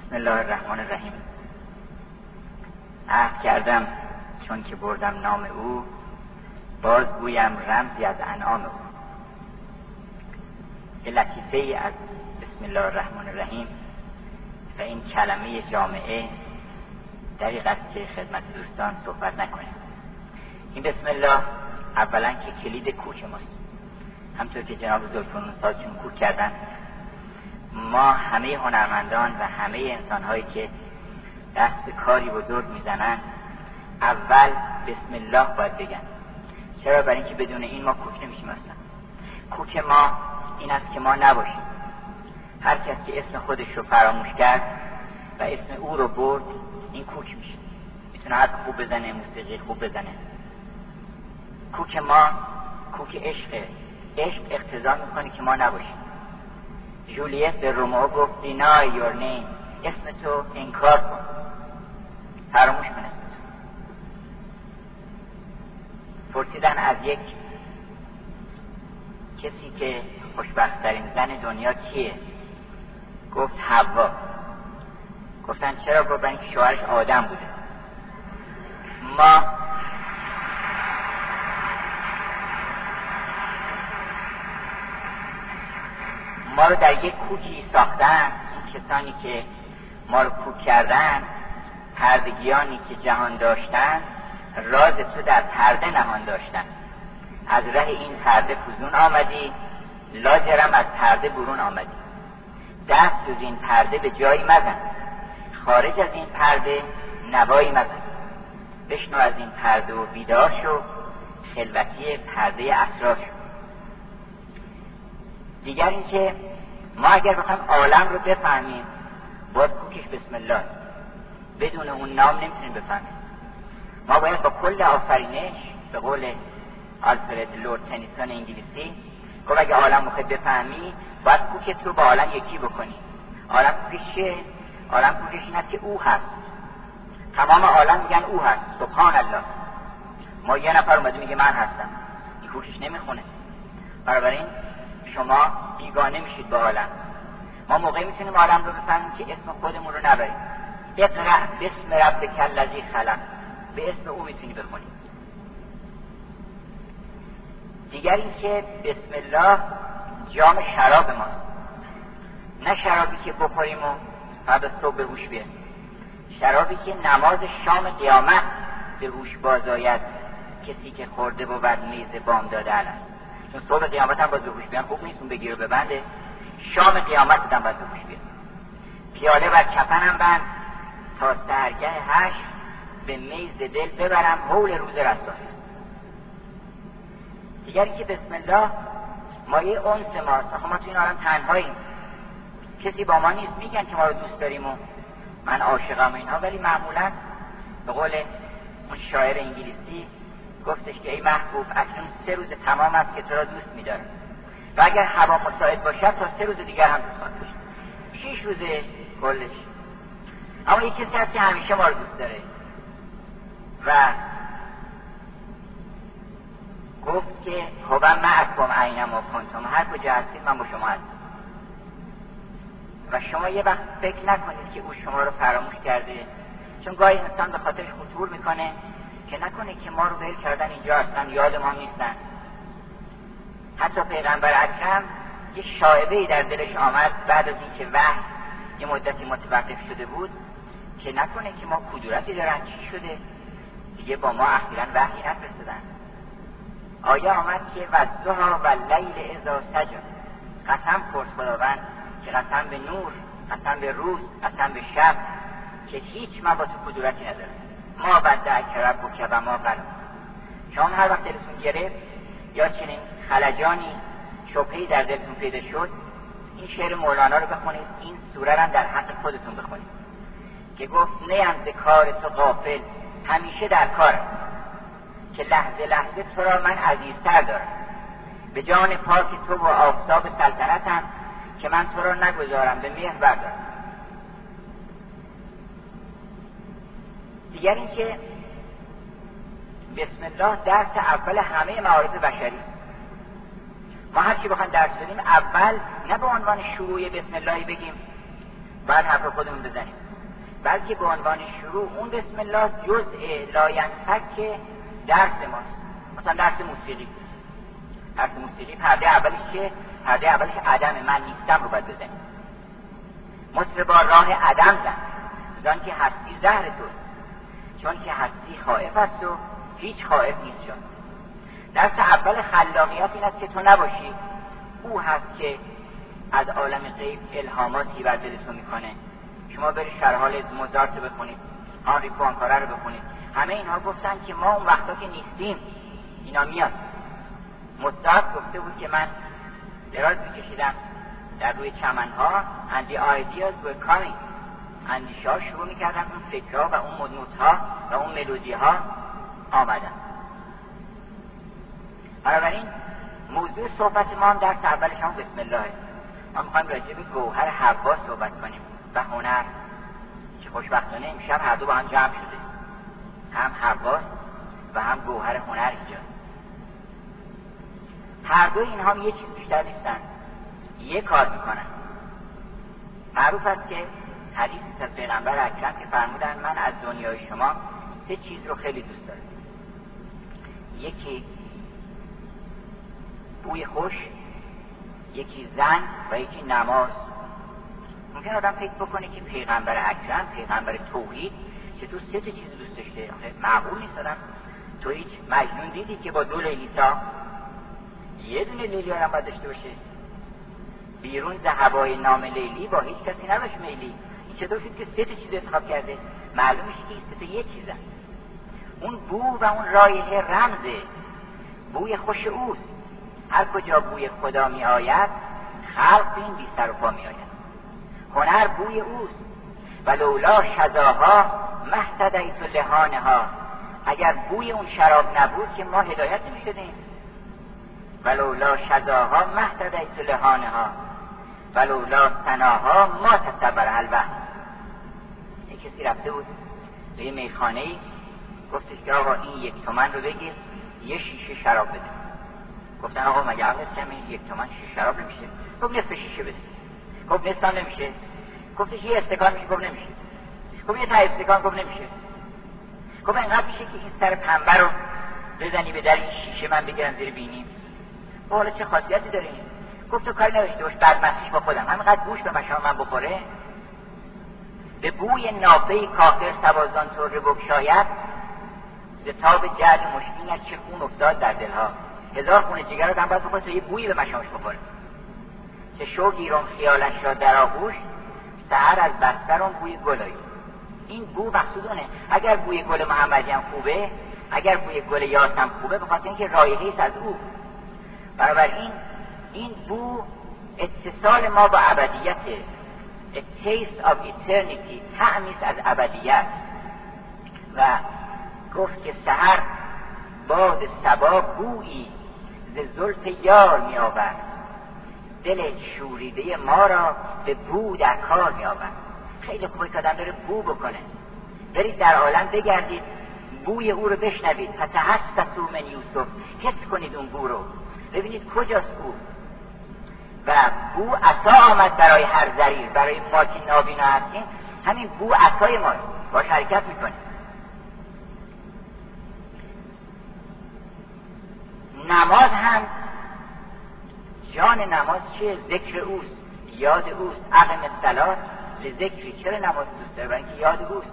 بسم الله الرحمن الرحیم. عهد کردم چون که بردم نام او، باز گویم رمزی از انعام او. یه لطیفه ای از بسم الله الرحمن الرحیم و این کلمه جامعه دقیق است که خدمت دوستان صحبت نکنیم. این بسم الله اولا که کلید کوچ ماست، همطور که جناب ذوالفنون ساز چون کوک کردن. ما همه هنرمندان و همه انسان‌هایی که دست به کاری بزرگ میزنن اول بسم الله باید بگن. چرا؟ برای اینکه بدون این ما کوک نمیشیم. اصلا کوک ما این است که ما نباشیم. هر کس که اسم خودش رو فراموش کرد و اسم او رو برد، این کوک میشه. میتونه حرف خوب بزنه، موسیقی خوب بزنه. کوک ما کوک عشقه. عشق اقتضا میکنه که ما نباشیم. جولیت به رومئو گفت deny your name، اسم تو انکار کن، فراموش کن اسم تو. پرسیدن از یک کسی که خوشبخت‌ترین زن دنیا کیه؟ گفت حوا. گفتن چرا؟ گفت برای اینکه شوهرش آدم بوده. ما رو در یک کوکی ساختن. این کسانی که ما رو کوک کردن، پردگیانی که جهان داشتن، راز تو در پرده نهان داشتن. از ره این پرده فزون آمدی، لاجرم از پرده برون آمدی. دست جز این پرده به جایی مزن، خارج از این پرده نوایی مزن. بشنو از این پرده و بیدار شو، خلوتی پرده اسرار شو. دیگر این که ما اگر بخوایم عالم رو بفهمیم باید کوکش بسم الله. بدون اون نام نمیتونیم بفهمیم. ما باید با کل آفرینش، به قول آلفرد لورد تنیسون انگلیسی گفت اگه عالم رو خواهی بفهمی باید کوکت رو با عالم یکی بکنی. عالم کوکش چیه؟ عالم کوکش این است که او هست. تمام عالم میگن او هست، سبحان الله. ما یه نفر اومده میگه من هستم، این کوکش نمیخونه. بنابراین شما بیگانه میشید با عالم. ما موقعی میتونیم عالم رو بفهمیم که اسم خودمون رو نبریم. اقرأ باسم ربک الذی خلق، به اسم او میتونی بخونی. دیگر این که بسم الله جام شراب ماست، نه شرابی که بخوریم و بعد صبح به هوش بیایم. شرابی که نماز شام قیامت به هوش باز آید کسی که خورده بود میز بامداد است. چون صبح قیامت هم باز به هوش بیان خوب نیست، اون بگیر و ببنده. شام قیامت هم باز به هوش بیان. پیاله بر کفنم بند تا سحرگه حشر، به میز دل ببرم حول روز رسایی. دیگری که بسم الله مایه انس ماست. آخه ما تو این عالم تنهاییم، کسی با ما نیست. میگن که ما رو دوست داریم و من عاشقم و اینها، ولی معمولا به قول اون شاعر انگلیسی گفتش که ای محبوب اکنون 3 روز تمام است که تو را دوست می‌دارم و اگر هوا مساعد باشد تا 3 روز دیگر هم دوست خواهم داشت. 6 روز کلش. اما یک کسی هست که همیشه ما رو دوست داره و گفت که هو معکم اینما کنتم، هر کجا هستید من با شما هستم. و شما یه وقت فکر نکنید که او شما رو فراموش کرده، چون گاهی انسان به خاطرش خطور میکنه که نکنه که ما رو ول کردن اینجا هستن، یاد ما نیستن. حتی پیغمبر اکرم یه شایبه‌ای در دلش آمد بعد از اینکه وحی یه مدتی متوقف شده بود که نکنه که ما کدورتی دارن، چی شده دیگه با ما اخیراً وحی نفرستادن. آیه آمد که والضحی واللیل اذا سجی، قسم خورد خداوند که قسم به نور، قسم به روز، قسم به شب که هیچ من با تو کدورتی نداره. ما ودعک ربک و ما قلی. شما هر وقت دلتون گرفت یا چنین خلجانی شبهه‌ای در دلتون پیدا شد، این شعر مولانا رو بخونید، این سوره رو در حق خودتون بخونید که گفت نیم ز کار تو غافل، همیشه در کارم که لحظه لحظه تو را من عزیزتر دارم. به جان پاک تو و آفتاب سلطنتم که من تو را نگذارم، به مهر بردارم. دیگر این که بسم الله درس اول همه معارف بشری است. ما هر چی بخوایم درس بدیم اول نه به عنوان شروع بسم الله بگیم باید حرف خودمون بزنیم، بلکه به عنوان شروع اون بسم الله جزء لاینفک درس ماست. مثلا درس موسیقی پرده اولش عدم، من نیستم رو باید بزنیم. مطربا راه عدم زن که هستی زهر توست، چون که هستی خائف است و هیچ خائف نیست. چون درس اول خلاقیت این است که تو نباشی، او هست که از عالم غیب الهاماتی بر دلتون میکنه. شما برید شرحال موزارت رو بخونید، هانری پوانکاره رو بخونید، همه اینها گفتن که ما اون وقتا که نیستیم اینا میاد. موزارت گفته بود که من دراز میکشیدم در روی چمنها and the ideas were coming، اندیشه ها شروع میکردن، اون فکرها و اون نوتها و اون ملودی ها آمدن. بنابراین موضوع صحبت ما هم در اولش هم بسم الله. ما میخوایم راجع به گوهر حوا صحبت کنیم و هنر که خوشبختانه امشب هر دو با هم جمع شده، هم حوا و هم گوهر هنر اینجا. هر دو اینها هم یه چیز بیشتر نیستن، یه کار میکنن. معروف است که حدیث از پیغمبر اکرم که فرمودن من از دنیای شما 3 چیز رو خیلی دوست دارم. یکی بوی خوش، یکی زن و یکی نماز. ممکن آدم فکر بکنه که پیغمبر اکرم، پیغمبر توحید، چطور 3 چیز دوست داشته؟ معقول نیست. آدم تو هیچ مجنون دیدی که با 2 لیلیسا یه دونه لیلی هم باید داشته باشه؟ بیرون ذهبای نام لیلی با هیچ کسی نداشت میلی. این چطور شد که 3 چیز انتخاب کرده؟ معلوم میشه که این 3 یه چیزن. اون بو و اون رایحه رمزه، بوی خوش اوست. هر کجا بوی خدا می آید خلق این بی سر و پا می آید. هنر بوی اوست. ولولا شذاها مهتدیت لهانها، اگر بوی اون شراب نبود که ما هدایت نمی شدیم. ولولا شذاها مهتدیت لهانها ولولا ثناها ما تصور الوهم. یک کسی رفته بود به یه میخانه‌ای، گفتش که آقا این 1 تومن رو بگیر یه شیشه شراب بده. گفتن آقا مگه عقلت کمه 1 تومن شیشه شراب نمیشه؟ گفت نصف شیشه بده. گفت نصف هم نمیشه. گفتش یه استکان میشه؟ گفت نمیشه. گفت یه تا استکان؟ گفت نمیشه. گفت اینقدر میشه که این سر پنبه رو بزنی به در این شیشه من بگیرم زیر بینیم. حالا چه خاصیتی داره این؟ گفت تو کاری نداشته باش، بعد مسیح با خودم همینقدر گوش به مشام من بخوره، به بوی نافه کافر سوازان طور بگشاید، ز تاب جعد مشکینش چه خون افتاد در دلها. 1000 خون جگر آدم باید بخوره تا یه بویی به مشامش بخوره. چه شوگیرم خیالش را در آغوش، سحر از بستر اون بوی گلایی. این بو مقصودونه. اگر بوی گل محمدی هم خوبه، اگر بوی گل یاس هم خوبه، بخاطر اینکه رایحه‌ای است از او. بنابراین این بو اتصال ما با ابدیته. A taste of eternity، طعمیست از ابدیت. و گفت که سحر باد صبا بویی ز زلف یار می آورد، دل شوریده ما را به بو در کار می آورد. خیلی خوبه که آدم داره بو بکنه. برید در عالم بگردید، بوی او رو بشنوید. فتحسسوا من یوسف، حس کنید اون بو رو، ببینید کجاست او. و بو عصا آمد برای هر ضریر. برای ما که نابینا هستیم همین بو عصای ماست، باش حرکت میکنه. نماز هم جان نماز چیه؟ ذکر اوست، یاد اوست. اقم الصلاة لذکری. چرا نماز دوست داره؟ برای اینکه یاد اوست.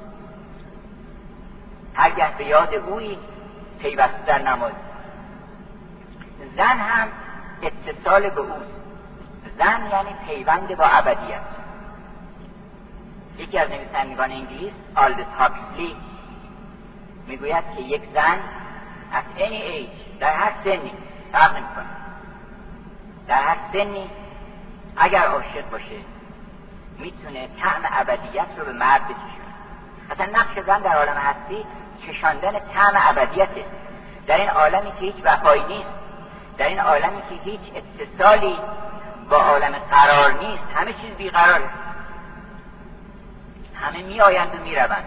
هرگه به یاد اویی پیوسته در نماز. زن هم اتصال به اوست. زن یعنی پیوند با ابدیت. یکی از نویسندگان انگلیس، آلدس هاکسلی، میگوید که یک زن at any age، در هر سنی فرق نمی‌کنه، در هر سنی اگر عاشق باشه میتونه طعم ابدیت رو به مرد بچشونه. اصلا نقش زن در عالم هستی چشاندن طعم ابدیته. در این عالمی که هیچ وفایی نیست، در این عالمی که هیچ اتصالی با عالم قرار نیست، همه چیز بیقراره، همه می آیند و می روند.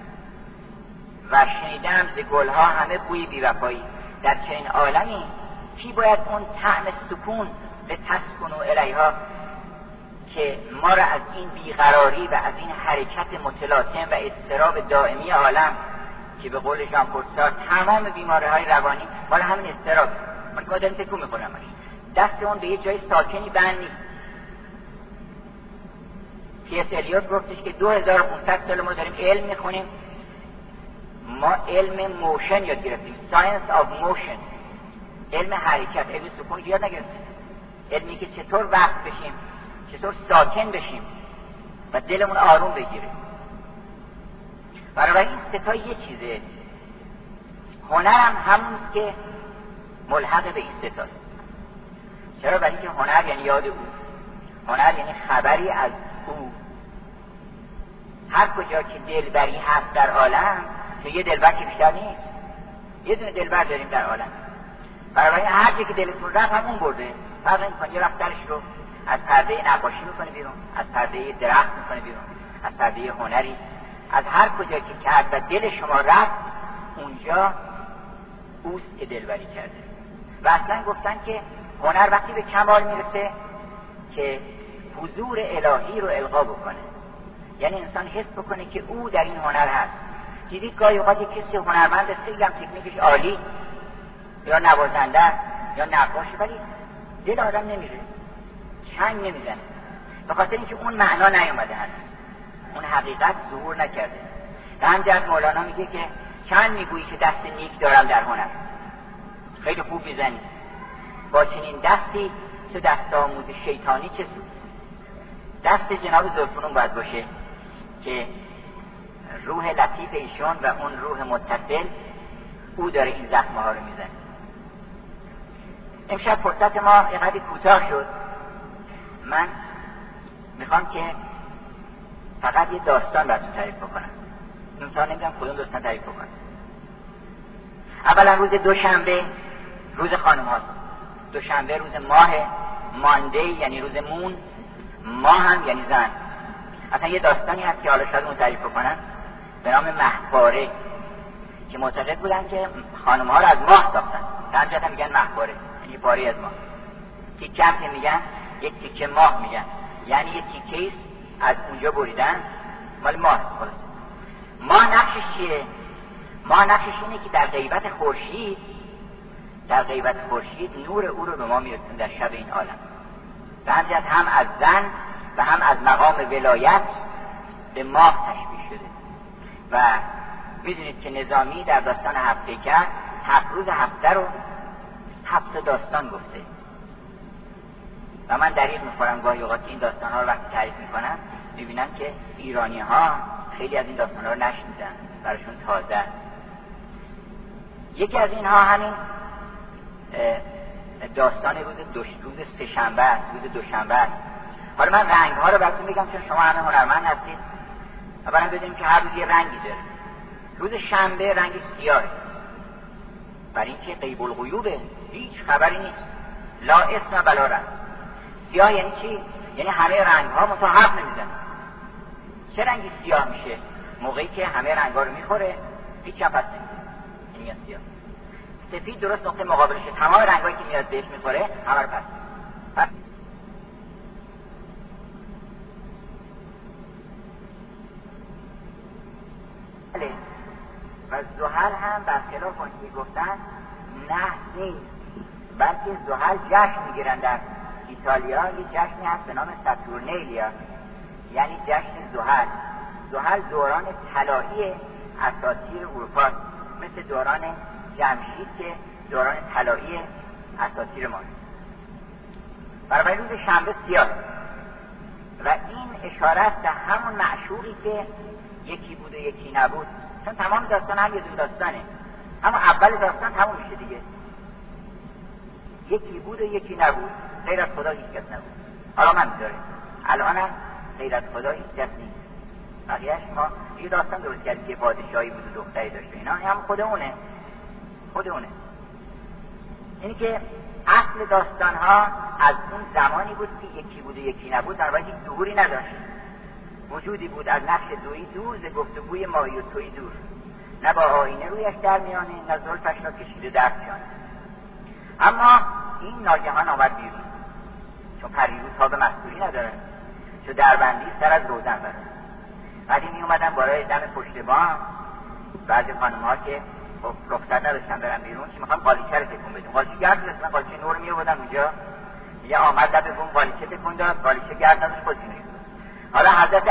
و شنیدم ز گلها همه بوی بیوفایی. در چنین عالمی کی باید اون طعم سکون به تسکن و الیها که ما را از این بیقراری و از این حرکت متلاطم و اضطراب دائمی عالم که به قول ژان پل سارتر تمام بیماری‌های روانی مال همین اضطراب، ما که آدم تکون می‌خورن دست اون به یه جای ساکنی بند نیست. تی اس الیوت گفتش که 2500 سال ما داریم علم میخونیم، ما علم موشن یاد گرفتیم، ساینس آف موشن، علم حرکت، علم سکون یاد نگرفتیم، علمی که چطور وقت بشیم، چطور ساکن بشیم و دلمون آروم بگیره. برای این ستا یه چیزه، هنرم همون که ملحق به این ستاست. چرا؟ برای اینکه هنر یعنی یاد او، هنر یعنی خبری از او. هر کجا که دلبری هست در عالم، که یه دلبر که بیشتر نیست، یه دونه دلبر داریم در عالم. برای هر جایی که دلتون رفت همون برده. فرق نمی‌کنه یه رفترش رو از پرده نقاشی میکنه بیرون، از پرده درخت میکنه بیرون، از پرده هنری، از هر کجا که کرد و دل شما رفت، اونجا اوست که دلبری کرده. و اصلا گفتن که هنر وقتی به کمال میرسه که حضور الهی رو القا بکنه، یعنی انسان حس بکنه که او در این هنر هست. دیدید گاهی اوقات کسی هنرمند خیلی هم تکنیکش عالی یا نوازنده یا نقاشه، ولی دل آدم نمیره، چنگ نمیزنه، به خاطر اینکه اون معنا نیومده هست، اون حقیقت ظهور نکرده. و همجرد مولانا میگه که چند میگویی که دست نیک دارم در هنر، خیلی خوب میزنی، با چنین دستی چه دست آموز شیطانی چه سود. دست جناب ذوالفنون باید باشه که روح لطیف ایشون و اون روح متصل، او داره این زخمه ها رو میزنه. امشب فرصت ما یه قدری کوتاه شد، من میخوام که فقط یه داستان براتون تعریف بکنم. امتحان نمیدونم کدوم داستان تعریف بکنم. اولا روز دوشنبه روز خانم هاست. دوشنبه روز ماه، ماندی یعنی روز مون، ماه هم یعنی زن. اصلا یه داستانی هست که حالا شاید اون تعریف بکنم به نام مهپاره، که معتقد بودن که خانم ها رو از ماه ساختن، در همجهت هم میگن مهپاره یعنی پاره از ماه. تیکه هم میگن یک تیکه ماه میگن، یعنی یک تیکه از اونجا بریدن مال ماه. خلاص ماه نقشش چیه؟ ماه نقشش اینه که در غیبت خورشید نور او رو به ما میرسون در شب این عالم. به همجهت هم از زن و هم از مقام ولایت به ماه تشبیه شده. و میدونید که نظامی در داستان هفت پیکر 7 روز هفته رو 7 داستان گفته و من دریغ میخورم گاهی اوقات این داستان ها رو وقتی تعریف میکنم میبینم که ایرانی ها خیلی از این داستان ها رو نشنیدن، براشون تازه. یکی از اینها همین داستان روز سه‌شنبه است، روز دوشنبه است. حالا من رنگ ها رو براتون میگم چون شما همه هنرمند هستید. اولا بدونیم که هر روز یه رنگی داره. روز شنبه رنگ سیاه، برای اینکه غیب الغیوبه، هیچ خبری نیست، لا اسم بلا رمز. سیاه یعنی چی؟ یعنی همه رنگ ها منتها حرف نمیزنه. چه رنگی سیاه میشه؟ موقعی که همه رنگ ها رو میخوره، هیچ هم پس نمیزنه، این میاد سیاه. سفید درست نقطه مقابلشه، تمام رنگ هایی که میاد بهش میخوره همه رو پس. و زحل هم برخلاف اون که گفتن نه نیست، بلکه زحل جشن میگیرن در ایتالیا. یه جشنی هست به نام ساتورنیلیا، یعنی جشن زحل. زحل دوران طلایی اساطیر اروپا، مثل دوران جمشید که دوران طلایی اساطیر ماست. برای روز شنبه سیاه و این اشاره است به همون معشوقی که یکی بود و یکی نبود، چون تمام داستان هم یه دون داستانه، اما اول داستان تموم میشه دیگه. یکی بود و یکی نبود، غیر از خدا هیچ کس نبود. حالا من میذاره الان هم غیر از خدا هیچ کس نیست. بقیهش ما یه داستان درست کردیم که پادشاهی بود و دختری داشت، اینا هم خود اونه. اینی که اصل داستان ها از اون زمانی بود که یکی بود و یکی نبود، در واقع هیچ ظهوری نداشت. وجودی بود از نقش دویی دور، ز گفتگوی مایی و تویی دور، نه با آینه رویش در میانه، نه زلفش را کشیده در جانه. اما این ناگهان آمد بیرون، چون پریرو تاب مستوری نداره. چو دربندی سر از روزن برد. وقتی می اومدن بالای دم پشت بام، بعضی خانم ها که رخصت نداشتن برن بیرون که میخوان قالیچه رو تکون بدون، قالیچه گرد داشت، من قالیچه نور می آوردم اونجا، یه آمد لب بوم قالیچه تکون داد، قالیچه گرد نداشت، خودش میشد. حالا حضرت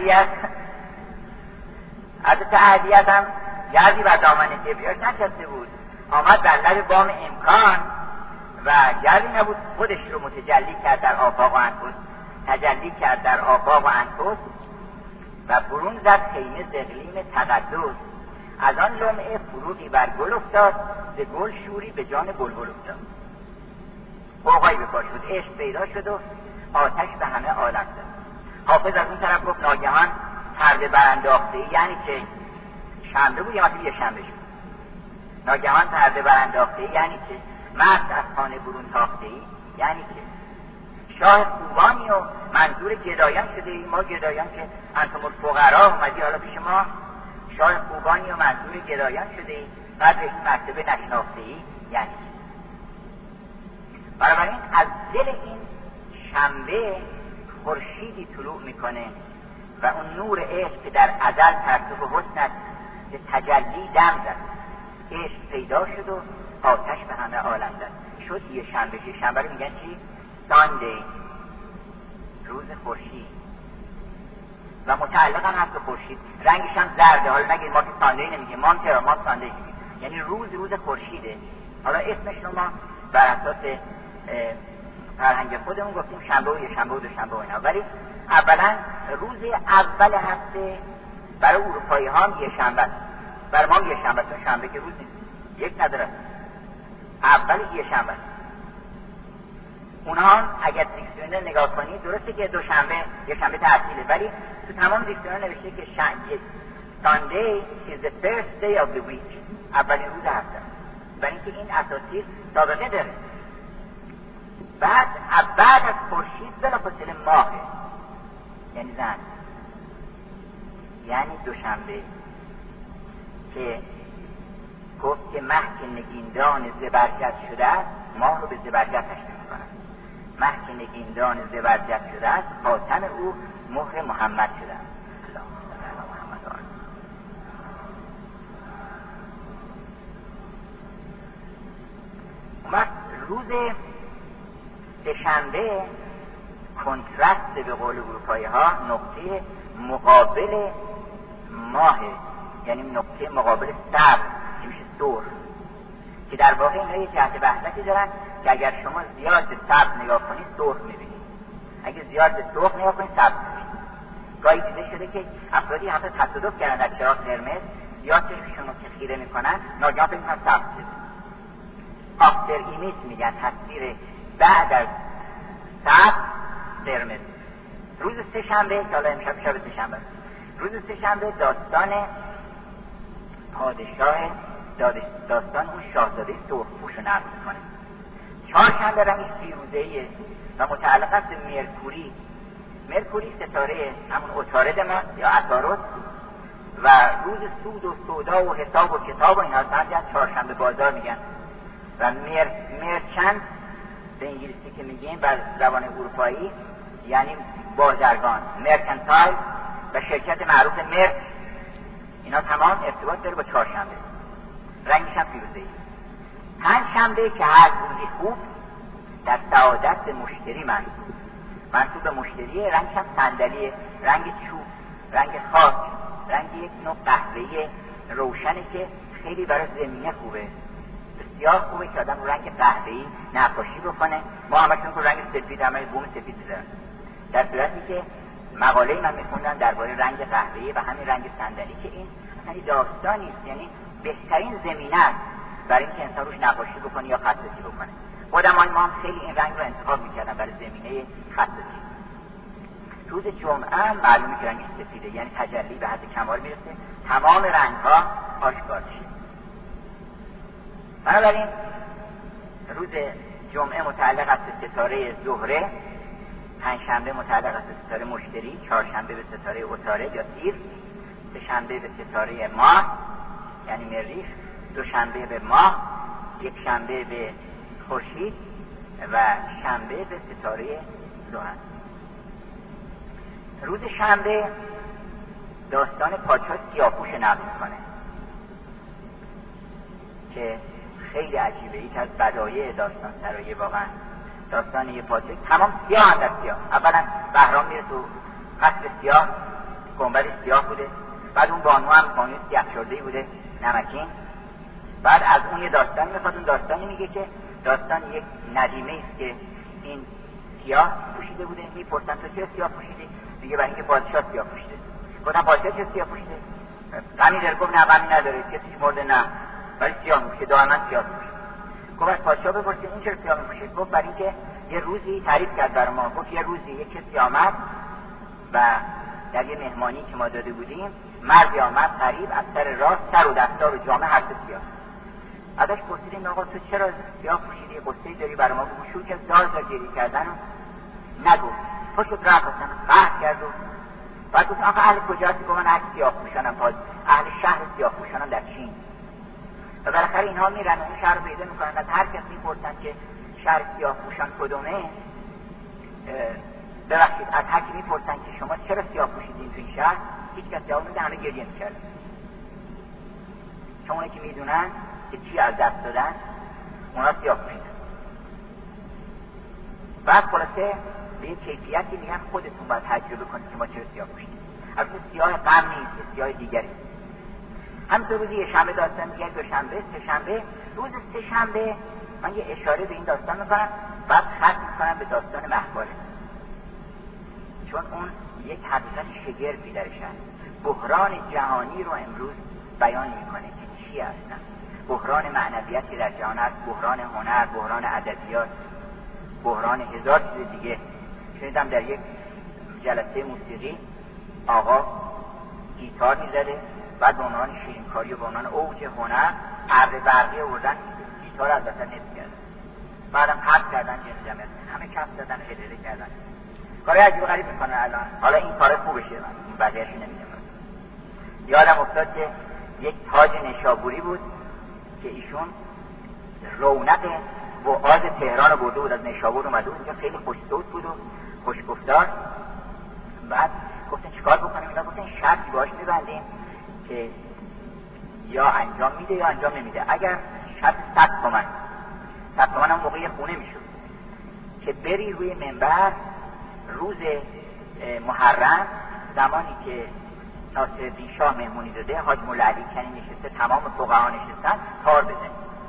احدیت هم گردی بر دامن کبریاش نشسته بود، آمد بر لب بام امکان و گردی نبود، خودش رو متجلی کرد در آفاق و انفس، تجلی کرد در آفاق و انفس و برون زد خیمه زغلیم تقدس. از آن لمعه فروغی بر گل افتاد، ز گل شوری به جان بلبل افتاد. غوغایی به پا شد، عشق پیدا شد و آتش به همه عالم زد. حافظ از اون طرف گفت ناگهان پرده برانداخته ای، یعنی که شنبه بود یا مثلا یه شنبه شد، ناگهان پرده برانداخته ای یعنی که مرد از خانه برون تاخته ای، یعنی که شاه خوبانی و منظور گدایان شده ای. ما گدایان که انتم الفقرا اومدی حالا پیش ما، شاه خوبانی و منظور گدایان شده ای، قدر این مرتبه نشناخته ای، یعنی بنابراین از دل این شنبه خورشیدی طلوع میکنه و اون نور عشق که در ازل پرتو حسنت به تجلی دم زد، عشق پیدا شد و آتش به همه عالم زد. شد یه شنبه. شنبه رو میگن چی؟ ساندی، روز خورشید و متعلق هم هست به خورشید، رنگش هم زرده. حالا نگید ما که ساندی نمیگیم، ما ساندی میگیم، یعنی روز خورشیده. حالا اسمش رو ما بر اساس فرهنگ خودمون گفتیم شنبه و یه شنبه و دو شنبه و اینا، ولی اولا روز اول هفته برای اروپایی ها هم یه شنبه است، برای ما هم یه شنبه است، شنبه که روز نیست، یک نداره، اولش یه شنبه است. اونها هم اگر دیکشنری نگاه کنید درسته که دوشنبه یه شنبه تعطیله، ولی تو تمام دیکشنری نوشته که Sunday is the first day of the week، اولین روز هفته، برای اینکه این اساسی سابقه داره. بعد از خورشید بلافاصله ماهه، یعنی زن، یعنی دوشنبه که گفت که مه که نگیندان زبرجد شده است، ماه رو به زبرجد تشبیه می‌کند. مه که نگیندان زبرجد شده است، خاتم او مهر محمد شده است. وقت روز سه‌شنبه کنترست به قول اروپایی ها نقطه مقابل ماه، یعنی نقطه مقابل سبز که میشه سرخ، که در واقع اینها یه جهت وحدتی دارن که اگر شما زیاد به سبز نگاه کنید سرخ میبینید، اگر زیاد به سرخ نگاه کنید سبز میبینید. گاهی دیده شده که افرادی حتی تصادف کردن در چراغ قرمز، یا چشمشون رو که خیره میکنن ناگهان فکر میکنن سبز شده. آفتر ایمیج میگن، تصویر بعد از سبز قرمز. روز سه‌شنبه که حالا امشب شب سه‌شنبه، روز سه‌شنبه داستان پادشاه، داستان اون شاهزاده سرخپوش رو نقل میکنه. چهارشنبه رنگش فیروزه‌ایه و متعلق است به مرکوری ستاره همون عطارد ما یا عطارد، و روز سود و سودا و حساب و کتاب و این ها چهارشنبه بازار میگن. و مرچند به انگلیسی که میگیم بر زبان اروپایی یعنی بازرگان، مرکنتایل و شرکت معروف مرک، اینا تمام ارتباط داره با چهارشنبه. رنگش هم فیروزه‌ای. پنجشنبه که هر روزی خوب در سعادت به مشتری منصوب به مشتری، رنگش هم صندلیه، رنگ چوب، رنگ خاک، رنگ یک نوع قهوه‌ای روشنه که خیلی برای زمینه خوبه، بسیار خوبه که آدم رنگ قهوه‌ای نقاشی بکنه. ما همشون که رنگ سفید، همه بوم سفید دارن، در صورتی که مقاله من میخوندم درباره رنگ قهوه‌ای و همین رنگ صندلی که این یعنی داستانی است، یعنی بهترین زمینه است برای اینکه انسان روش نقاشی بکنه یا خطاطی بکنه. خودم ما هم خیلی این رنگ رو انتخاب میکردم برای زمینه خطاطی. روز جمعه هم معلومه که رنگش سفیده، یعنی تجلی به حد کمال میرسه، تمام رنگ‌ها آشکار میشه. بنابراین روز جمعه متعلق است به ستاره زهره، پنجشنبه متعلق است به ستاره مشتری، چهارشنبه به ستاره عطارد یا تیر، سه‌شنبه به ستاره ماه یعنی مریخ، دوشنبه به ماه، یک شنبه به خورشید و شنبه به ستاره زحل. روز شنبه داستان پادشاه سیاه‌پوش نقل میکنه که خیلی عجیبه. یک از بدایع داستان سرایی واقعا داستان یه پادشاه تمام سیاه هم در سیاه. اولا بهرام میره تو قصر سیاه، گنبد سیاه بوده، بعد اون بانو هم بانوی سیاه شرده‌ای بوده، نمکین. بعد از اون یه داستان میخواد، اون داستانی میگه که داستان یک ندیمه است که این سیاه پوشیده بوده. میپرسن تو چه سیاه پوشیدی؟ میگه برای اینکه پادشاه سیاه پوشیده. گفتن پادشاه چه سیاه پوشیده؟ غمی داره. گفت نه غمی نداره، کسی مرده نه، ولی سیاه میپوشه، دائما سیاه میپوشه. گفت از پادشاه بپرسید این چرا سیاه میپوشه؟ گفت برای اینکه یه روزی تعریف کرد برای ما. گفت یه روزی یک کسی آمد و در یه مهمانی که ما داده بودیم مردی آمد غریب از سر راه سر و دستار و جامه هر سه سیاه. ازش پرسیدیم آقا تو چرا سیاه پوشیدی؟ قصه‌ای داری برای ما بگو. شروع کرد دار گریه کردن و نگفت. پاشد رفت اصلا قهر کرد و بعد گفت آقا اهل کجا هستی؟ گفت من اهل سیاه پوشانم، اهل شهر سیاه پوشانم در چین. و بالاخره اینها میرن و اون شهر رو پیدا میکنن. از هر کس میپرسن که شهر سیاه پوشان کدومه، ببخشید از هر کی میپرسن که شما چرا سیاه پوشیدین تو این شهر، هیچ کس جواب نمیده، همه گریه میکردن. چون اونایی که میدونن که چی از دست دادن اونا سیاه پوشیدن. بعد خلاصه به یک کیفیتی میگن خودتون باید تجربه کنید که ما چرا سیاه پوشیدیم. البته سیاه غم نیست، سیاه دیگری. همینطور روزی یه شنبه داستان میگه، دوشنبه، سه شنبه. روز سه شنبه من یه اشاره به این داستان میکنم، بعد ختم میکنم به داستان مهواره، چون اون یک حقیقت شگرفی درش هست. بحران جهانی رو امروز بیان میکنه که چی هستن. بحران معنویتی در جهان هست، بحران هنر، بحران ادبیات، بحران هزار چیز دیگه. شنیدم در یک جلسه موسیقی آقا گیتار میزده، بعد به عنوان شیرینکاری و به عنوان اوج هنر ابر برقی آوردن گیتار از وسط نصف کردن، بعدم پرت کردن جمعیت، همه کف زدن، هلهله کردن. کار عجیب غریب میکنن الان. حالا این کار خوبشه، من بقیه‌اش نمیدونم. یادم افتاد که یک تاج نیشابوری بود که ایشون رونق وعاظ تهران رو برده بود، از نیشابور اومده بود که خیلی خوش صوت بود و خوش گفتار. بعد گفتن چیکار بکنیم؟ اینا گفتن شرطی باهاش می‌بندیم که یا انجام میده یا انجام نمیده. اگر شرط 100 تومن هم موقع خونه میشد که بری روی منبر روز محرم، زمانی که ناصرالدین شاه مهمونی داده، حاج مولا علی کنی نشسته، تمام فقها نشستن، تار بزنی.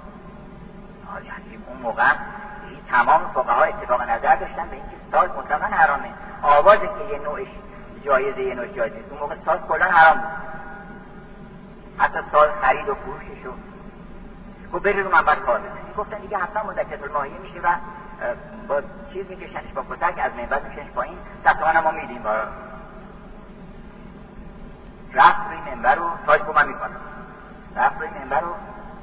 اون موقع تمام فقها اتفاق نظر داشتن به اینکه ساز مطلقا حرامه. آوازه که یه نوعش جایزه، یه نوعش جایزه نیست. اون موقع ساز کلا حرام بود، حتی ساز خرید و فروشش. و بری رو منبر کار بزنی. گفتن دیگه حتما مذکرة الماهیه میشه و با چیز میکشنش، با کتک از منبر میکشنش پایین. 100 تومن ما میدیم برای رفت روی منبر رو تاج رو من میکنم. رفت روی منبر رو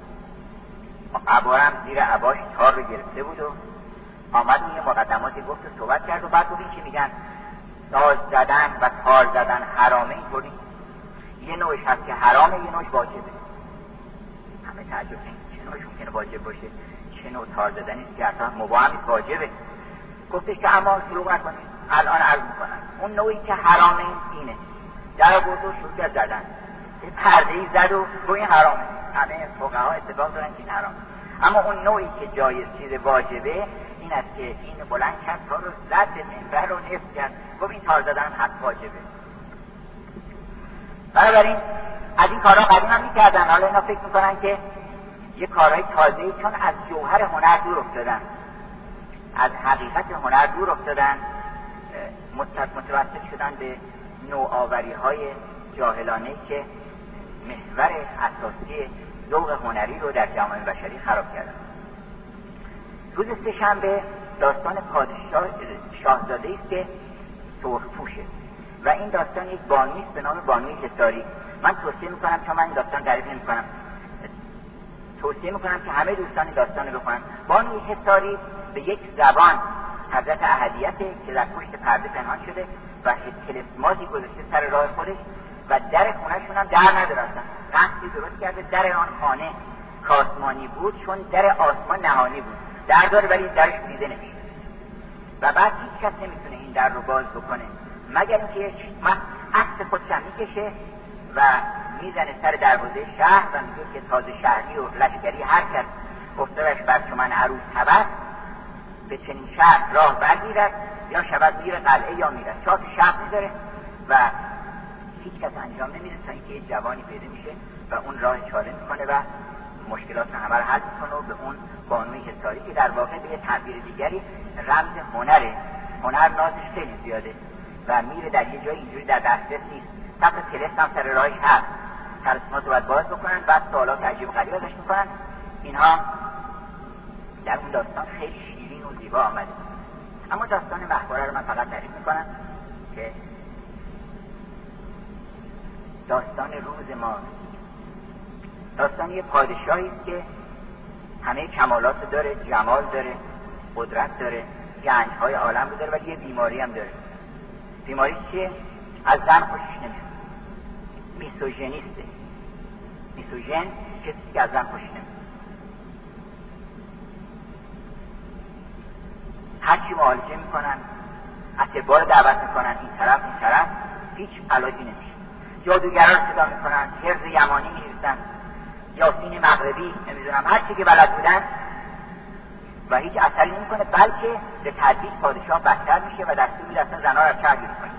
عبارم زیر عباش تار رو گرفته بود و آمد اون یه مقدماتی گفت و صحبت کرد و بعد گفت این که میگن ساز زدن و تار زدن حرامه، اینطوری یه نوعش هست که حرامه، یه نوعش واجبه. همه تعجب کنید چه نوعش ممکنه واجب باشه، چه نوع تار زدنی که اصلا مباهمی واجبه. گفتش که اما شروع نکنید، الان عرض میکنم اون نوعی که حرامه اینه. در آورد و شروع کرد زدن، یه پرده‌ای زد و گفت این حرامه. همه فقها اتفاق دارن که این حرامه. اما اون نوعی که جایز چیز واجبه این است که این بلند کرد تا رو زد به منبر رو نصف کرد، گفت این تار زدن حق واجبه. بنابراین از این کارها قدیم هم میکردن. حالا اینا فکر میکنن که یه کارهای تازه‌ای، چون از جوهر هنر دور افتادن، از حقیقت هنر دور افتادن، متوسط شدن به نوآوری‌های جاهلانه‌ای که محور اساسی ذوق هنری رو در جامعه بشری خراب کردن. روز سه‌شنبه داستان پادشاه شاهزاده‌ای است که سرخپوشه و این داستان یک بانویی است به نام بانوی حصاری. من توصیه میکنم، چون من این داستان تعریف نمی‌کنم، توصیه میکنم که همه دوستان این داستان رو بخونن. بانوی حصاری به یک زبان حضرت احدیت که در پشت پرده پنهان شده و تلسماتی گذاشته سر راه خودش و در خونه‌شون هم در ندارستن. قصدی درست کرده در آن خانه کاسمانی بود، چون در آسمان نهانی بود. در داره ولی درش دیده نمیشه و بعد هیچ کس نمیتونه این در رو باز بکنه مگر اینکه یک عکس خودش میکشه و میزنه سر دروازه شهر و میگه که تازه شهری و لشکری هر کس گفتهش بر چمن عروس تبر به چنین شهر راه برگیرد یا شود میره قلعه یا میرد. چهار شهر میذاره و هیچ کس انجام نمیده تا اینکه یک جوانی پیدا میشه و اون راه چاره میکنه و مشکلات همه رو حل میکنه و به اون بانوی حصاری که در واقع به یه تعبیر دیگری رمز هنره. هنر نازش خیلی زیاده و میره در یه جای اینجوری در دسترس نیست. تقت تلست هم سر راهش هست، ترسمات رو باید باز بکنن، بعد سوالات عجیب و غریب ازش میکنن. اینها در اون داستان خیلی شیرین و زیبا آمده. اما داستان مخبره رو من فقط تعریف میکنم که داستان روز ما داستان یه پادشاهی است که همه کمالات داره، جمال داره، قدرت داره، گنج‌های عالم رو داره، ولی یه بیماری هم داره. بیماری چیه؟ از زن خوشش نمیاد. میسوژنیسته. میسوژن کسی که از زن خوشش نمیاد. هرچی معالجه میکنن، اطباء رو دعوت میکنن این طرف، هیچ علاجی نمیشه. جادوگرا رو صدا میکنن، حرز یمانی میریزن، یاسین مغربی، نمیدونم هر چی که بلد بودن و هیچ اثری نمیکنه، بلکه به تدریج پادشاه بدتر میشه و دستور میده اصلا زنها رو چرگیر کنه.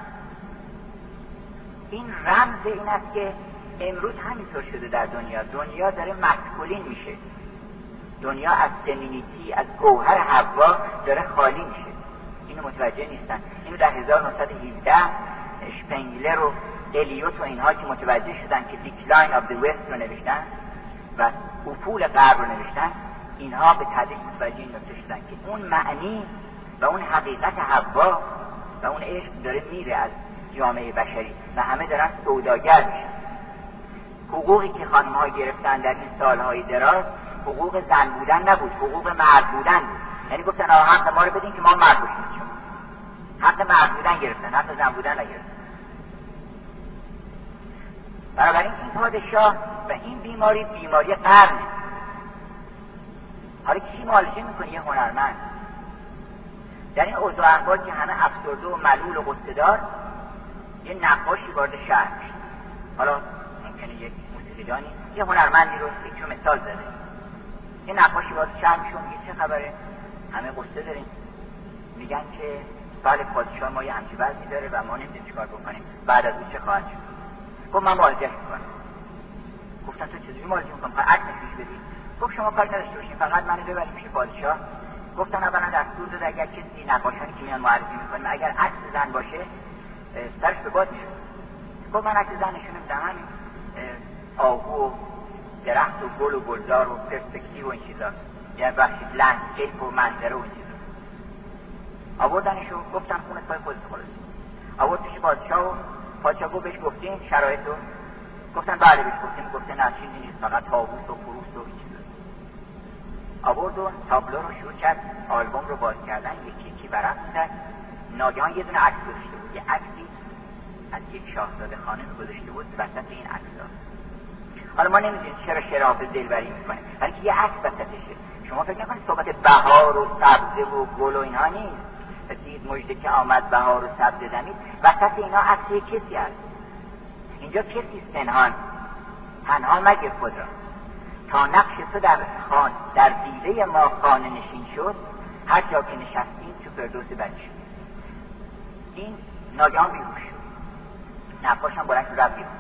این رمز این است که امروز همینطور شده در دنیا داره مسکولین میشه. دنیا از فمینیتی، از گوهر حوا داره خالی میشه. اینو متوجه نیستن. اینو در 1917 شپنگلر و الیوت و اینها که متوجه شدن که دیکلاین آف دی وست رو نوشتن و افول غرب رو نوشتن، اینها به تدریج متوجه این نکته شدن که اون معنی و اون حقیقت حوا و اون عشق داره میره از جامعه بشری و همه دارن سوداگر میشن. حقوقی که خانم‌ها گرفتن در این سالهای دراز حقوق زن بودن نبود، حقوق مرد بودن بود. یعنی گفتن حق ما رو بدین که ما مرد باشیم. حق مرد بودن گرفتن، حق زن بودن نگرفتن. بنابراین این پادشاه و این بیماری قرنه. حالا کی معالجه میکنه؟ یه هنرمند. در این اوضاع احوال که همه افسرده و ملول و غصه‌دار، یه نقاشی وارد شهر میشه. حالا ممکنه یک موسیقیدانی یه هنرمندی رو یکیو مثال زده، یه نقاشی وارد شهر میشه و میگه چه خبره؟ همه غصه داریم، میگن که بله پادشاه ما یه همچی وضعی داره و ما نمیدونیم چیکار بکنیم، بعد از اون چه خواهد شد. گفت من معالجه میکنم. گفتن تو چجوری معالجه میکنم؟ عکس نشون بدی. گفت شما کاری نداشته باشین، فقط منو ببرید پیش پادشاه. گفتن اولا دستور داد اگر کسی نقاشانی که میان معرفی میکنیم اگر عکس زن باشه سرش به باد میشه. گفت من عکس زن نشون نمیدم، همین آهو و درخت و گل و گلزار و پرسپکتیو و این چیزا، یعنی بخشید لندسکیپ و منظره و این چیزا. آوردنشو گفتن خونه پای خودت خلاص. آورد پیش پادشاه و پادشاه گفت بهش گفتین شرایطو؟ گفتن بله بهش گفتیم. گفته نه چیزی نیست، فقط طاووس و خروس و این چیزا. آورد و تابلو رو شروع کرد آلبوم رو باز کردن، یکی ورق می‌زد. ناگهان یه دونه عکس گذاشته بود، یه عکسی از یک شاهزاده خانم گذاشته بود وسط این عکس‌ها. حالا ما نمی‌دونیم چرا شرافت دلبری می‌کنه، ولی یه عکس وسطشه. شما فکر نکنید صحبت بهار و سبزه و گل و اینها نیست. دید مژده که آمد بهار و سبزه دمید، وسط اینا عکس کسی هست. اینجا کسی تنها مگه خود را تا نقش تو در دیده ما خانه نشین شد، هر جا که نشستیم تو فردوس بچه. این ناگهان بیهوش شد. نقاش هم بلند شد رفت بیرون.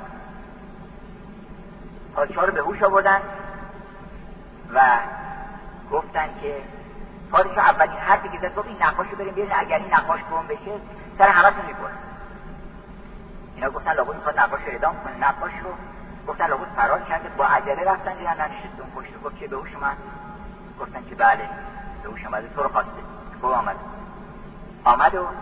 پادشاه رو به هوش آوردن و گفتن که پادشاه اولین حرفی که زد گفت این نقاش رو بریم بیاریم، اگر این نقاش گم بشه سر همتون می‌برن. اینا گفتن لابد میخواد نقاش رو اعدام کنه. نقاش رو گفتن لابد فرار کرده، با عجله رفتن دیدن ننشستون پشت. گفت که به هوش اومد؟ گفتن که بله به هوش اومده، تو رو خواسته. گفت آمد و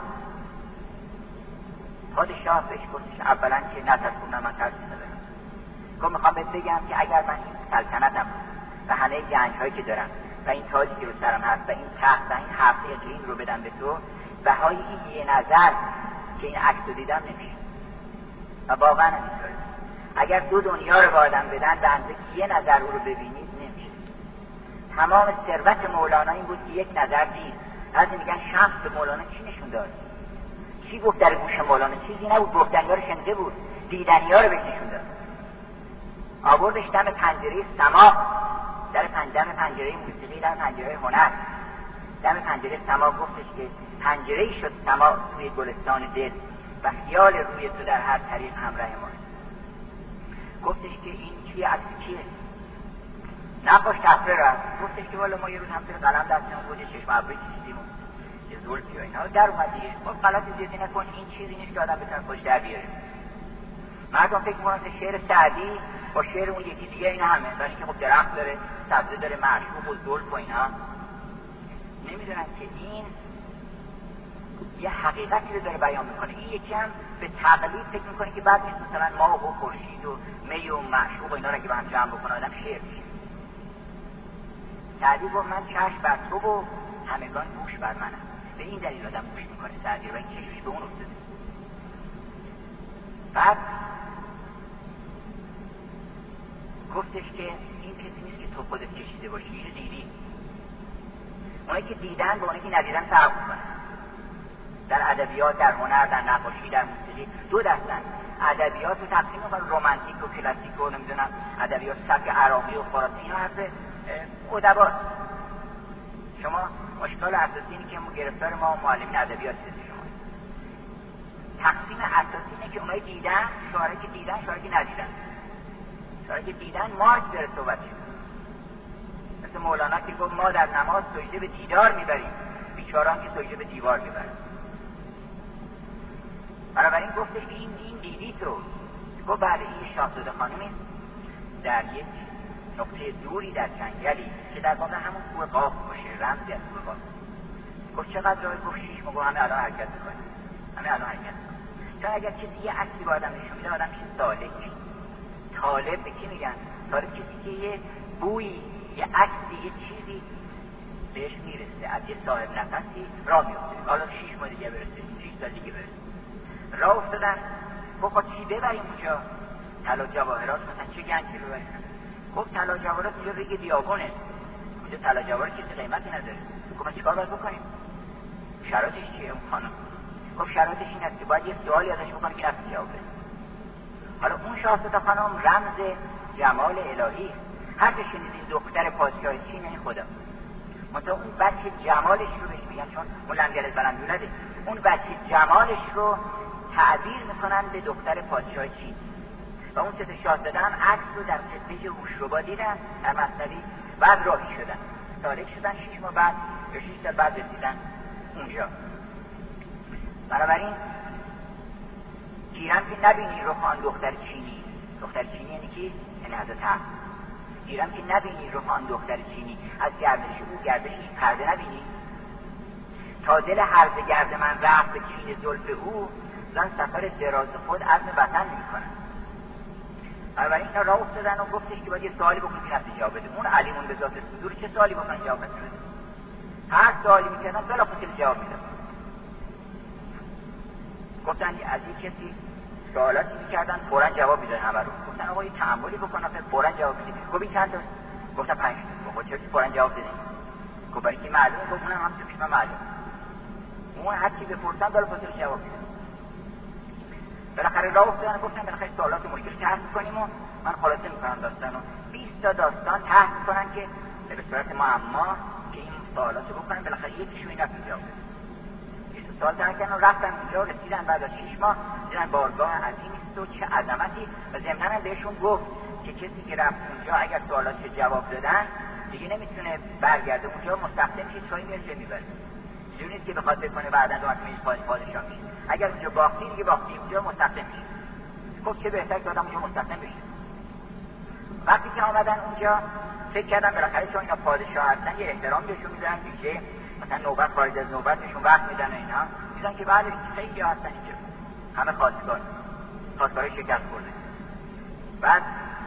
پادشاه بهش گفتش اولا که نترسونم، من ترسی ندارم. گفت میخوام بهت بگم که اگر من این سلطنتم و همه گنج‌هایی که دارم و این تاجی که رو سرم هست و این تخت و این 7 اقلیم رو بدم به تو، بهای این یه نظر که این عکس رو دیدم نمیشه. و واقعا همینطوره. اگر 2 دنیا رو به آدم بدن به اندازه که یه نظر او رو ببینید نمیشه. تمام ثروت مولانا این بود که یک نظر دید. بعضی میگن شمس به مولانا چی نشون داد؟ چی گفت در گوش مولانا؟ چیزی نبود، گفتنی‌ها رو شنیده بود، دیدنی‌ها رو بهش نشون داد. آوردش دم پنجره سما، دم پنجره موسیقی، دم پنجره هنر، دم پنجره سما. گفتش که پنجره‌ای شد سما توی گلستان دل و خیال روی تو در هر طریق همراه ما. گفتش که این چیه؟ عکس کیه؟ نقاش تفره رفت. گفتش که والا ما یه روز همطور قلم دستمون بود، چشم ابروی کشیدیم و یه زلفی و اینا در اومد دیگه. خب غلط زیادی نکن، این چیزی نیست که آدم بتونه خوش در بیاره. مردم فکر می‌کنن که شعر سعدی با شعر اون یکی دیگه این همه، ولی که خب درخت داره، سبزه داره، معشوق و زلف و اینا. نمیدونن که این یه حقیقتی رو داره بیان میکنه. این یکی هم به تقلید فکر میکنه که بعد نیست مثلا ماه و خورشید و می و معشوق و اینا رو اگه با هم جمع بکنه آدم شعر میشه. سعدی گفت من چشم بر تو و همگان گوش بر منم. به این دلیل آدم گوش میکنه سعدی رو و این چشمش به اون افتاده. بعد گفتش که این کسی نیست که تو خودت کشیده باشی، اینو دیدی. اونایی که دیدن با اونایی که ندیدن فرق میکنه. در ادبیات، در هنر، در نقاشی، در موسیقی دو دستن. ادبیات رو تقسیم می‌کنن رمانتیک و کلاسیک و نمیدونم ادبیات سبک عراقی و خراسانی، اینا حرف ادبا. شما اشکال اساسی اینه که ما گرفتار ما معلمین ادبیات هستیم. شما تقسیم اساسی اینه که اونایی دیدن، شاعری که دیدن، شاعری که ندیدن. شاعری که دیدن مارک داره صحبت شد. مثل مولانا که گفت ما در نماز سجده به دیدار میبریم، بیچاران که سجده به دیوار میبرن. بنابراین گفتش که این دیدی تو. گفت بله این شاهزاده خانمی در یک نقطه دوری در جنگلی که در واقع همون کوه قاف باشه، رمزی از کوه قاف. گفت چقدر راه؟ گفت 6 ماه. همه الان حرکت میکنه، همه الان حرکت میکنه. چون اگر کسی یه عکسی با آدم نشون میده آدم میشه سالک. طالب به کی میگن؟ طالب کسی که یه بویی، یه عکسی، یه چیزی بهش میرسه، از یه صاحب نفسی راه میفته. حالا 6 ماه دیگه برسه، 6 سال دیگه برسه. راه افتادن. گفت چی ببریم اونجا؟ طلا جواهرات مثلا چه گنجی ببریم؟ گفت طلا جواهرات اونجا ریگ بیابونه، اونجا طلا جواهرات کسی قیمتی نداره. گفت چیکار باید بکنیم؟ شرایطش چیه اون خانم؟ گفت شرایطش این است که باید یه سوالی ازش بکنیم که نتونه جواب بده. حالا اون شاهزاده خانم رمز جمال الهی. هر که شنیدین دختر پادشاه چین یعنی خدا. مثلا اون بچه جمالش رو بهش میگن، چون اون لنگر بلندولده، اون بچه جمالش رو تعبیر میکنن به دختر پادشاه چین. و اون سه شاهزاده هم عکس رو در قطعه هوشربا دیدن در مثنوی، بعد راهی شدن، سالک شدن. 6 ماه بعد یا 6 سال بعد رسیدن اونجا. بنابراین گیرم که نبینی رخ آن دختر چینی. دختر چینی یعنی کی؟ یعنی حضرت حق. گیرم که نبینی رخ آن دختر چینی، از گردش او گردش این پرده نبینی. تا دل هرزه گرد من رفت به چین زلف او، زن سفر دراز خود عزم وطن میکنن. بنابراین اینا راه افتادن و گفتش که باید یه سوالی بکنی که نفسی جواب بده. اون علیمون به ذات صدور چه سوالی بکنی جواب بده؟ هر سوالی میکردن بلافاصله جواب میداد. گفتن از این کسی سوالاتی میکردن فوراً جواب میداد همه رو. گفتن آقا یه تأملی بکن فوراً جواب بده. گفت این چند تا؟ گفتن 5 تا. گفت چرا فوراً جواب بدین؟ گفت برای که معلومه. گفت اونم هم پیش من معلومه. اون هر چی بپرسن بلافاصله جواب میداد. بالاخره راه افتادن. گفتن بالاخره سوالات مشکل طرح میکنیم و من خلاصه میکنم داستانو. 20 تا داستان طرح میکنن که به صورت معما که این سوالاتو بکنن. بالاخره یکیشون این رفت جواب بده. 20 سال طرح کردن و رفتن اونجا، رسیدن بعد از 6 ماه دیدن بارگاه عظیمی است و چه عظمتی. و ضمناً بهشون گفت که کسی که رفت اونجا اگر سوالاتو جواب دادن دیگه نمیتونه برگرده اونجا، مستقیم میشه چای میره میبره. چیزی نیست که بخواد بکنه بعداً دوباره پادشاه میشه. اگر اونجا باختی دیگه باختی، اونجا مستقیم میشه. گفت چه بهتر که آدم اونجا مستقیم بشه. وقتی که آمدن اونجا فکر کردن بالاخره چون اینا پادشاه هستن یه احترام بهشون میذارن، ویژه مثلا نوبت خارج از نوبتشون وقت میدن و اینا. دیدن که بله خیلی هستن اینجا، همه خواستگارای شکست خورده. بعد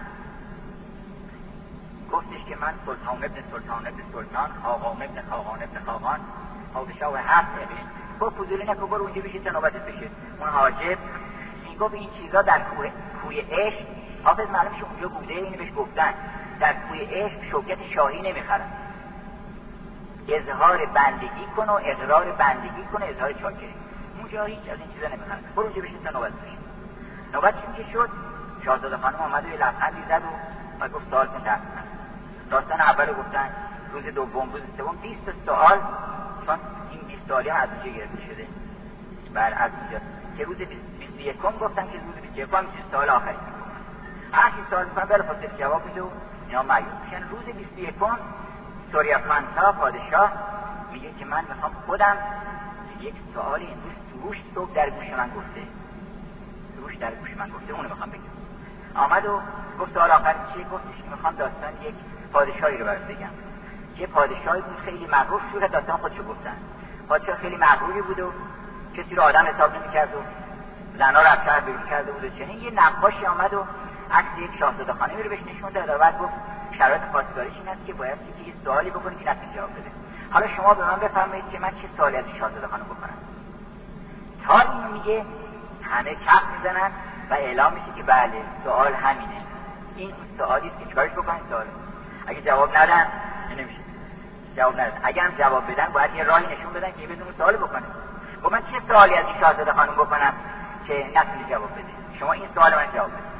گفتش که من سلطان ابن سلطان، خاقان ابن خاقان، پادشاه 7 اقلیم. گفت فضولی نکن، برو اونجا بشید تا نوبتت بشه. اون حاجب میگفت این چیزا در کوی عشق، حافظ معلومش اونجا بوده، اینو بهش گفتن در کوی عشق شوکت شاهی نمیخرن. اظهار بندگی کن و اقرار بندگی کن و اظهار چاکری. اون اینجا هیچ از این چیزا نمیخوام، برو اونجا بشین تا نوبت بشه. نوبت چی شد؟ شاهزاده خانم اومد و یه لبخندی زد و گفت سوال کن درس من. داستان اول گفتن، روز دوم، روز سوم 20 سوال، چون این 20 سوالی از اونجا گرفته شده. بله از اونجا که روز 21 گفتن که روز 21 هم 20 سوال آخری میکنن. هر کی سوال میکنن بلافاصله جواب میده و اینا مایوس میشن. روز 21 سوریا خانتا پادشاه میگه که من میخوام خودم یک سوالی امروز سروش صبح در گوش من گفته، سروش در گوش من گفته، اونو میخوام بگم. آمد و گفت سوال آخر چیه؟ گفتش که میخوام داستان یک پادشاهی رو برات بگم. یه پادشاهی بود خیلی مغرور، شروع داستان خودشو گفتن. پادشاه خیلی مغروری بود و کسی رو آدم حساب نمی‌کرد و زنا رو از شهر بیرون کرده بود و چنین. یه نقاشی آمد و عکس یک شاهزاده خانمی رو بهش نشون داد و بعد گفت شرایط خواستگاریش این است که باید که یه سوالی بکنید که نتونید جواب بده. حالا شما به من بفرمایید که من چه سوالی از شاهزاده خانم بکنم. تا اینو میگه همه کف میزنن و اعلام میشه که بله سوال همینه. این سوالی است که چیکارش بکنید سوال. اگه جواب ندن نمیشه. جواب ندن. اگه هم جواب بدن باید یه راهی نشون بدن که بدون سوال بکنه. و من چه سوالی از این شاهزاده خانم بکنم که نتونی جواب بده؟ شما این سوال من جواب بده.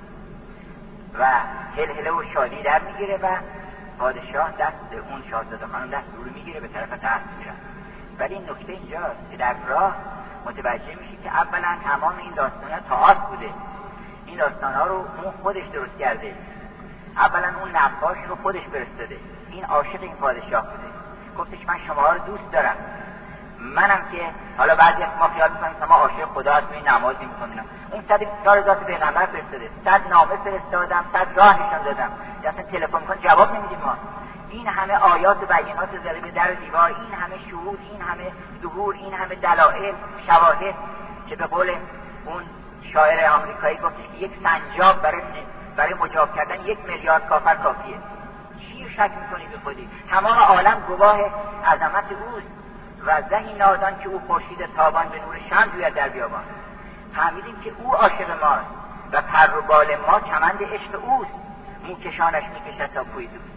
و هلهله و شادی در میگیره و پادشاه دست اون شاهزاده خانم دست رو میگیره به طرف تخت میره. ولی این نکته اینجاست که در راه متوجه میشه که اولا تمام این داستانا تئاتر بوده. این داستانا رو اون خودش درست کرده. اولا اون نقاش رو خودش فرستاده. این عاشق این پادشاه بوده. گفتش من شما رو دوست دارم. منم که حالا بعضی از ما خیال میکنیم که ما عاشق خدا هستیم، این نماز میکنیم. اون 100,000 پیغمبر فرستاده، 100 نامه فرستادم، 100 راه نشون دادم. اصلا تلفن کن جواب نمیدیم ما. این همه آیات و بیانات زده به در و دیوار، این همه شهود، این همه ظهور، این همه دلائل، شواهد که به قول اون شاعر آمریکایی گفتش که یک سنجاب برای مجاب کردن 1 میلیارد کافر کافیه. چی شک میکنی به خودی؟ تمام عالم گواه عظمت اوست. و زهی نادان که او خورشید تابان به نور شمس جوید در بیابان. فهمیدیم که او عاشق ماست و پر و بال ما کمند عشق اوست، موکشانش میکشد تا کوی دوست.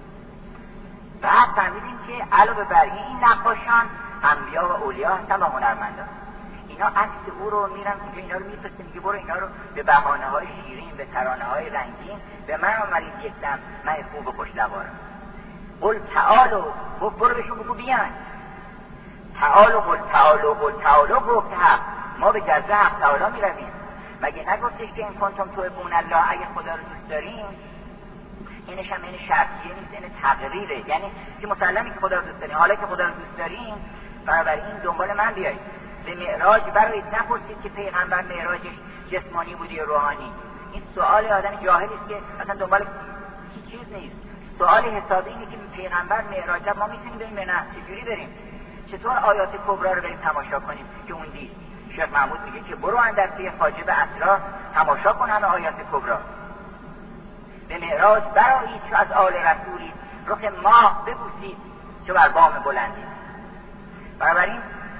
بعد فهمیدیم که علاوه بر این نقاشان انبیا و اولیا هستن و هنرمندان. اینا عکس او رو میرن اونجا، اینا رو میفرسته، میگه برو اینا رو به بهانه‌های شیرین، به ترانه‌های رنگین به من آمرید یک دم، من خوب و خوش لوارم. قل تعالوا، گفت برو بهشون بگو بیان. تعالوا قل تعالوا قل تعالوا گفت حق، ما به جزا حق تعالی میرویم. مگه نگفتش که این کنتم تحبون الله، اگه خدا رو دوست داریم؟ اینش هم این شرطیه نیست، این تقریره، یعنی که مسلمی که خدا رو دوست داریم. حالا که خدا رو دوست داریم بنابراین دنبال من بیایید. به معراج برایید، نپرسید که پیغمبر معراجش جسمانی بودی یا روحانی. این سوال آدم جاهلی است که اصلا دنبال هیچ چیز نیست. سوال حسابی اینه که پیغمبر معراج ما میتونیم بریم نه، چجوری بریم؟ چطور آیات کبرا رو بریم تماشا کنیم که اون دید؟ شیخ محمود میگه که برو اندر پی حاجب اسرار تماشا کن همه آیات کبرا. به معراج برایید چو از آل رسولی، رخ ماه ببوسید چو بر بام بلندی. بنابراین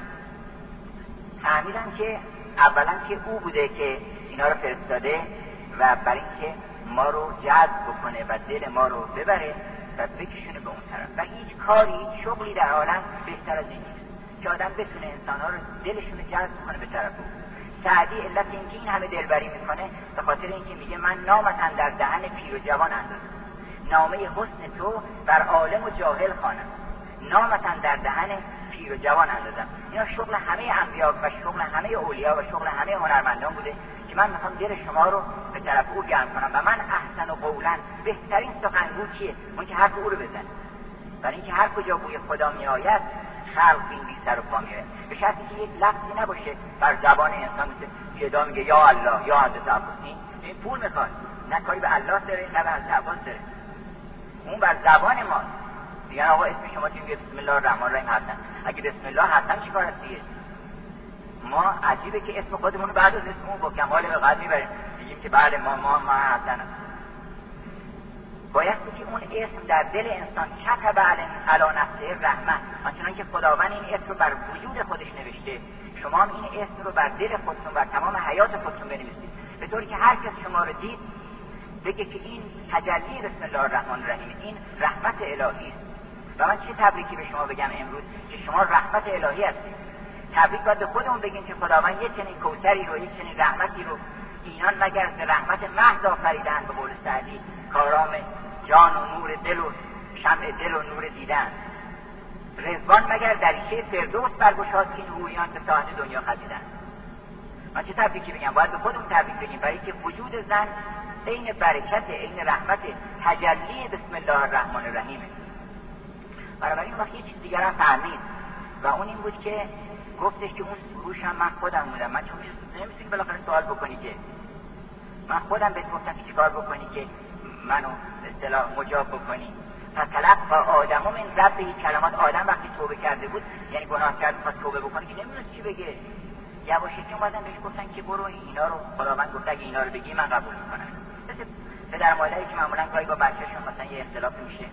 فهمیدن که اولا که او بوده که اینا رو فرستاده و برای اینکه ما رو جذب بکنه و دل ما رو ببره و بکشونه به اون طرف. و هیچ کاری، هیچ شغلی در عالم بهتر از این نیست که آدم بتونه انسان‌ها رو دلشون رو جذب کنه به طرف او. سعدی علت اینکه این همه دلبری میکنه به خاطر اینکه میگه من نامتن در دهن پیر و جوان اندازم، نامه حسن تو بر عالم و جاهل خوانم، نامتن در دهن پیر و جوان اندازم. اینا شغل همه انبیا و شغل همه اولیا و شغل همه هنرمندان بوده که من میخوام دل شما رو به طرف او گرم کنم. و من احسن و قولا، بهترین سخنگو چیه؟ اون که حرف او رو بزنه. برای اینکه هر کجا بوی خدا میآید خلق این بی سر و پا میره، به شرطی که یک لفظی نباشه بر زبان انسان مثل گدا میگه یا الله یا حضرت عباس. این پول میخواد، نه کاری به الله داره نه به حضرت عباس داره، اون بر زبان ماست. میگن آقا اسم شما چی؟ میگه بسم الله الرحمن الرحیم حسن. اگه بسم الله حسن چیکار است دیگه؟ ما عجیبه که اسم خودمون رو بعد از اسممون با کمال به قد میبریم، میگیم که بعد ما حسن. بایستی که اون اسم در دل انسان کتب علی نفسه رحمه، آنچنان که خداوند این اسم رو بر وجود خودش نوشته، شما هم این اسم رو بر دل خودتون و تمام حیات خودتون بنویسید، به طوری که هر کس شما رو دید بگه که این تجلی بسم الله الرحمن الرحیم، این رحمت الهی است. و من چه تبریکی به شما بگم امروز که شما رحمت الهی هستید. تبریک باید به خودمون بگیم که خداوند یک چنین کوثری رو، یک چنین رحمتی رو اینان مگر به رحمت محض آفریدن، به قول سعدی کارام جان و نور دل و شمع دل و نور دیدن. رضوان مگر دریچه فردوس برگشاد که نوریان به ساحت دنیا خزیدن. من چه تبریکی بگم؟ باید به خودمون تبریک بگیم، برای که وجود زن عین برکت، عین رحمت، تجلی بسم الله الرحمن الرحیمه. بنابراین وقتی یه چیز دیگر هم فهمید و اون این بود که گفتش که اون سروش هم من خودم بودم. من چون نمیتونی بالاخره سوال بکنی که من خودم بهت گفتم که چیکار بکنی که منو به اصطلاح مجاب بکنی. فتلقی آدم من ربه کلمات. آدم وقتی توبه کرده بود، یعنی گناه کرد میخواست توبه بکنه که نمیدونست چی بگه، یواشکی اومدن بهش گفتن که برو اینا رو، خداوند گفت اگه اینا رو بگی من قبول میکنم. مثل پدر مادری که معمولا گاهی با بچه‌شون مثلا یه اختلاف میشه،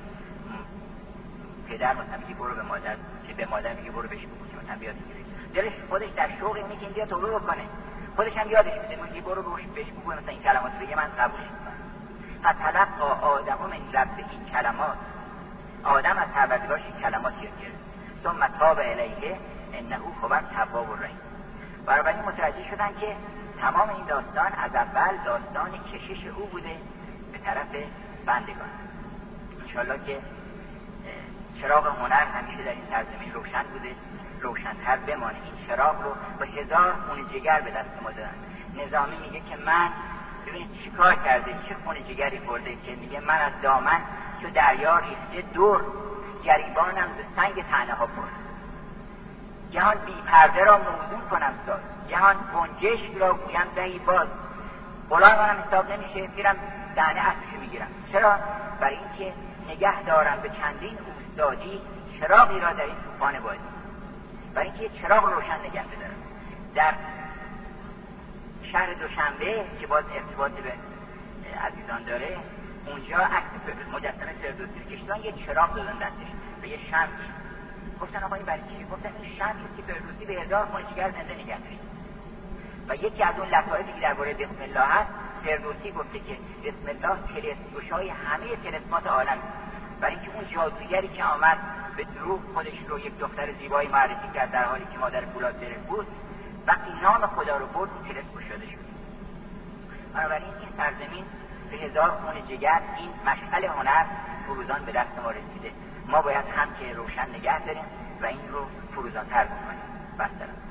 پدر مثلا میگه برو به مادر، که به مادر میگه برو بهش بگو مثلا بیاد بگیره، دلش خودش در شوق اینه که این بیا توبه بکنه، خودش هم یادش میاد میگه برو بهش بگو مثلا این کلمات بگه من قبول میکنم. فتلقی آدم من ربه کلمات. آدم از پروردگارش کلمات یاد گرفت. ثم تاب الیه انه هو التواب الرحیم. بنابراین متوجه شدن که تمام این داستان از اول داستان کشش او بوده به طرف بندگان. انشاءالله که چراغ هنر همیشه در این سرزمین روشن بوده، روشن‌تر بمانه. این چراغ رو با 1000 خون جگر به دست ما دادن. نظامی میگه که من ببینید چیکار کرده، چه خون جگری برده، که میگه من از دامن که دریا ریخته دور، گریبانم به سنگ طعنه ها برد. جهان بی پرده را موزون کنم ساز، جهان گنجشک را گویم دهی باز. غلام منم حساب نمیشه، میرم دهنه اسبشو میگیرم. چرا؟ برای اینکه نگه دارم به چندین اوستادی چراغی را در این طوفان بازی، برای اینکه چراغ روشن نگه بدارم. در شهر دوشنبه که باز ارتباط به عزیزان داره، اونجا عکس مجسمه فردوسی کشیدن، یه چراغ دادن دستش به یه شمعی. گفتن آقا این برای چی؟ گفتن این شمعی که فردوسی به 1000 خون جگر زنده نگه داشت. و یکی از اون لطایفی که درباره بسم الله هست، فردوسی گفته که بسم الله طلسم‌گشای همه طلسمات عالم، برای اینکه اون جادوگری که آمد به دروغ خودش رو یک دختر زیبایی معرفی کرد در حالی که مادر فولاد برد بود، وقتی نام خدا رو برد طلسم گشاده شد. بنابراین این سرزمین به 1000 خون جگر، این مشعل هنر فروزان به دست ما رسیده. ما باید هم که روشن نگه داریم و این رو فروزان‌تر بکنیم. بسلام.